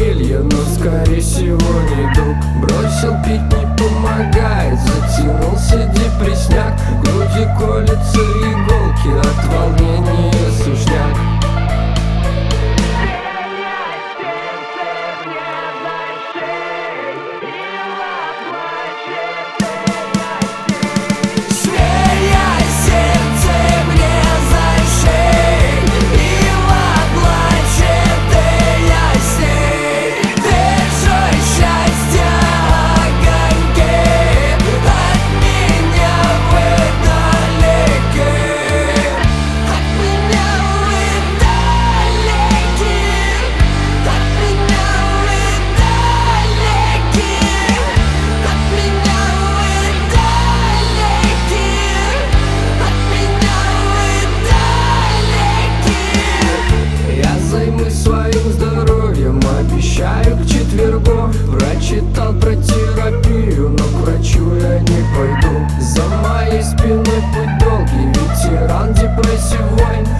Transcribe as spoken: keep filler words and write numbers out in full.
похмелье, но скорее всего не друг. Бросил пить не помогает, затянулся депресняк. В груди колются иголки, от волнения сушняк. Обещаю к четвергу. Прочитал про терапию, но к врачу я не пойду. За моей спиной путь долгий, ветеран депрессии войн.